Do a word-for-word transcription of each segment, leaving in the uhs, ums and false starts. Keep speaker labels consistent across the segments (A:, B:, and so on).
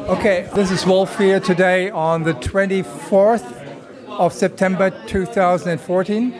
A: Okay, this is Wolf here today on the twenty-fourth of September two thousand fourteen,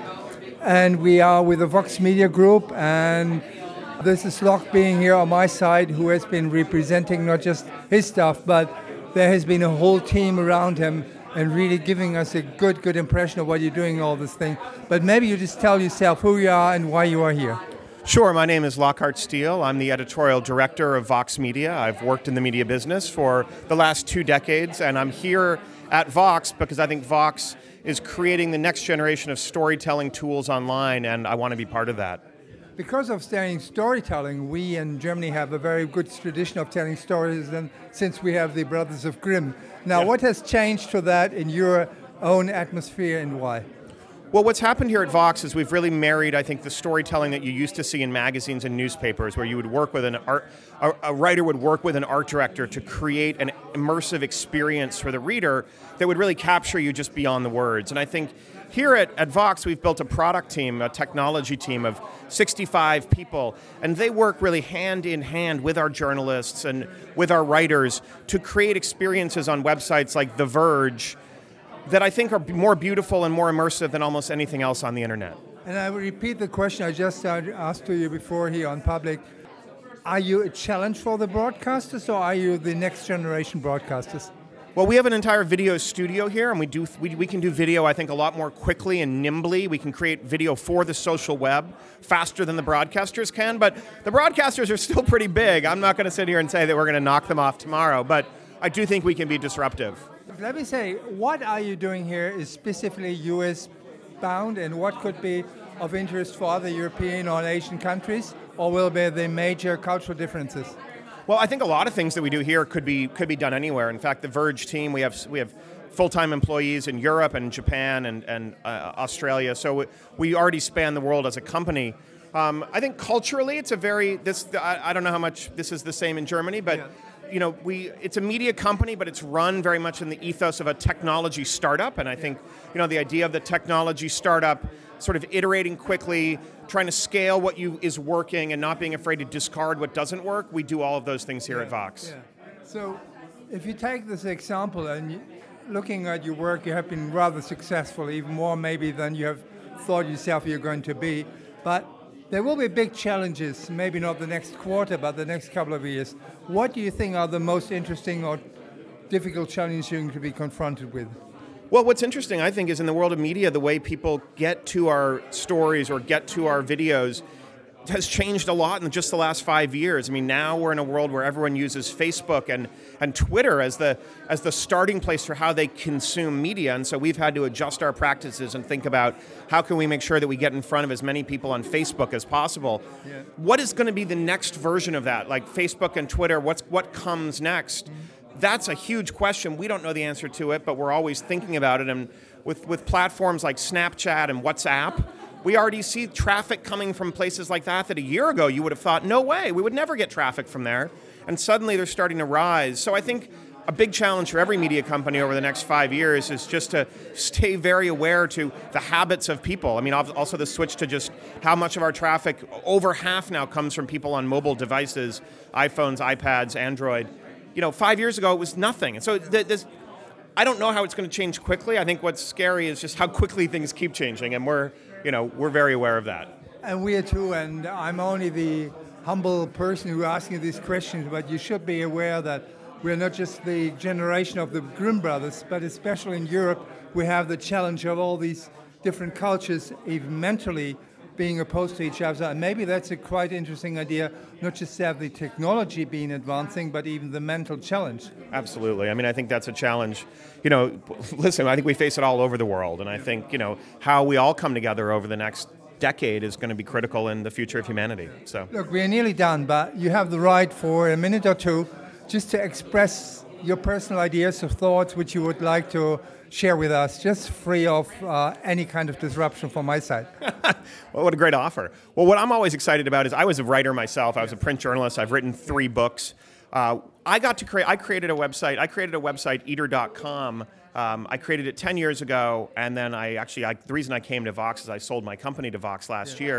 A: and we are with the Vox Media Group, and this is Locke being here on my side, who has been representing not just his stuff, but there has been a whole team around him and really giving us a good, good impression of what you're doing, all this thing. But maybe you just tell yourself who you are and why you are here.
B: Sure, my name is Lockhart Steele. I'm the editorial director of Vox Media. I've worked in the media business for the last two decades, and I'm here at Vox because I think Vox is creating the next generation of storytelling tools online, and I want to be part of that.
A: Because of studying storytelling, we in Germany have a very good tradition of telling stories, and since we have the Brothers of Grimm. Now, yeah. What has changed to that in your own atmosphere and why?
B: Well, what's happened here at Vox is we've really married, I think, the storytelling that you used to see in magazines and newspapers, where you would work with an art, a, a writer would work with an art director to create an immersive experience for the reader that would really capture you just beyond the words. And I think here at, at Vox, we've built a product team, a technology team of sixty-five people, and they work really hand in hand with our journalists and with our writers to create experiences on websites like The Verge that I think are more beautiful and more immersive than almost anything else on the internet.
A: And I will repeat the question I just asked to you before here on public. Are you a challenge for the broadcasters, or are you the next generation broadcasters?
B: Well, we have an entire video studio here, and we do we, we can do video, I think, a lot more quickly and nimbly. We can create video for the social web faster than the broadcasters can, but the broadcasters are still pretty big. I'm not going to sit here and say that we're going to knock them off tomorrow, but I do think we can be disruptive.
A: Let me say, what are you doing here is specifically U S bound, and what could be of interest for other European or Asian countries, or will be the major cultural differences?
B: Well, I think a lot of things that we do here could be could be done anywhere. In fact, the Verge team, we have we have full-time employees in Europe and Japan and, and uh, Australia, so we, we already span the world as a company. Um, I think culturally, it's a very, this I, I don't know how much this is the same in Germany, but yeah. You know, we it's a media company, but it's run very much in the ethos of a technology startup. And I think, you know, the idea of the technology startup sort of iterating quickly, trying to scale what you is working and not being afraid to discard what doesn't work. We do all of those things here
A: yeah,
B: at Vox.
A: Yeah. So if you take this example and you, looking at your work, you have been rather successful, even more maybe than you have thought yourself you're going to be. But there will be big challenges, maybe not the next quarter, but the next couple of years. What do you think are the most interesting or difficult challenges you're going to be confronted with?
B: Well, what's interesting, I think, is in the world of media, the way people get to our stories or get to our videos has changed a lot in just the last five years. I mean, now we're in a world where everyone uses Facebook and, and Twitter as the as the starting place for how they consume media. And so we've had to adjust our practices and think about how can we make sure that we get in front of as many people on Facebook as possible. Yeah. What is going to be the next version of that? Like Facebook and Twitter, what's what comes next? Mm-hmm. That's a huge question. We don't know the answer to it, but we're always thinking about it. And with, with platforms like Snapchat and WhatsApp, we already see traffic coming from places like that that a year ago you would have thought, no way, we would never get traffic from there. And suddenly they're starting to rise. So I think a big challenge for every media company over the next five years is just to stay very aware to the habits of people. I mean, also the switch to just how much of our traffic, over half now, comes from people on mobile devices, iPhones, iPads, Android. You know, five years ago it was nothing. And so th- this, I don't know how it's going to change quickly. I think what's scary is just how quickly things keep changing, and we're You know, we're very aware of that.
A: And we are too, and I'm only the humble person who asking you these questions, but you should be aware that we're not just the generation of the Grimm brothers, but especially in Europe, we have the challenge of all these different cultures, even mentally, being opposed to each other. And maybe that's a quite interesting idea, not just to have the technology being advancing, but even the mental challenge.
B: Absolutely. I mean, I think that's a challenge. You know, listen, I think we face it all over the world. And I think, you know, how we all come together over the next decade is going to be critical in the future of humanity. So,
A: look, we're nearly done, but you have the right for a minute or two just to express your personal ideas or thoughts which you would like to share with us, just free of uh, any kind of disruption from my side.
B: Well, what a great offer. Well, what I'm always excited about is I was a writer myself. I was a print journalist. I've written three books. Uh, I got to create, I created a website. I created a website, eater dot com. Um, I created it ten years ago, and then I actually, I, the reason I came to Vox is I sold my company to Vox last yeah. year.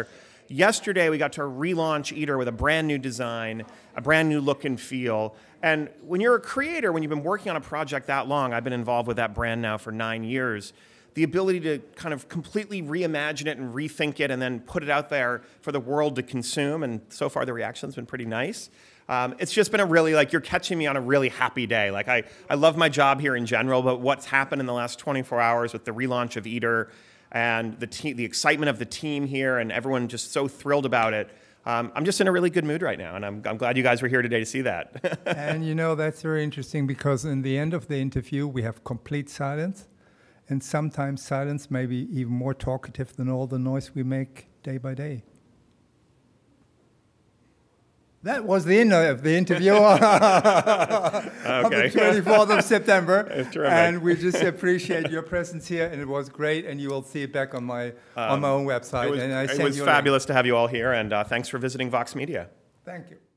B: yesterday we got to relaunch Eater with a brand new design, a brand new look and feel. And when you're a creator, when you've been working on a project that long, I've been involved with that brand now for nine years, the ability to kind of completely reimagine it and rethink it and then put it out there for the world to consume. And so far the reaction's been pretty nice. Um, it's just been a really, like, you're catching me on a really happy day. Like, I, I love my job here in general, but what's happened in the last twenty-four hours with the relaunch of Eater and the te- the excitement of the team here and everyone just so thrilled about it, um, I'm just in a really good mood right now, and I'm, I'm glad you guys were here today to see that.
A: And you know, that's very interesting because in the end of the interview, we have complete silence. And sometimes silence may be even more talkative than all the noise we make day by day. That was the end of the interview on
B: okay.
A: the twenty-fourth of September.
B: It's terrific.
A: And we just appreciate your presence here, and it was great. And you will see it back on my um, on my own website.
B: It was,
A: and I
B: it
A: sent
B: was
A: you
B: fabulous to have you all here, and uh, thanks for visiting Vox Media.
A: Thank you.